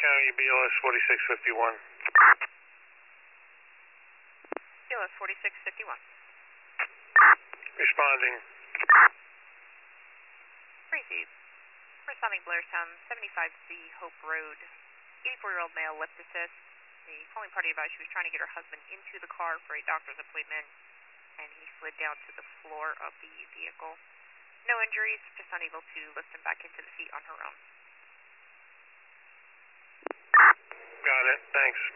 County, BLS 4651. BLS 4651. Responding. Crazy. Responding Blairstown, 75C Hope Road. 84-year-old male, lip assist. The calling party advised she was trying to get her husband into the car for a doctor's appointment, and he slid down to the floor of the vehicle. No injuries, just unable to lift him back into the seat on her own. Got it, thanks.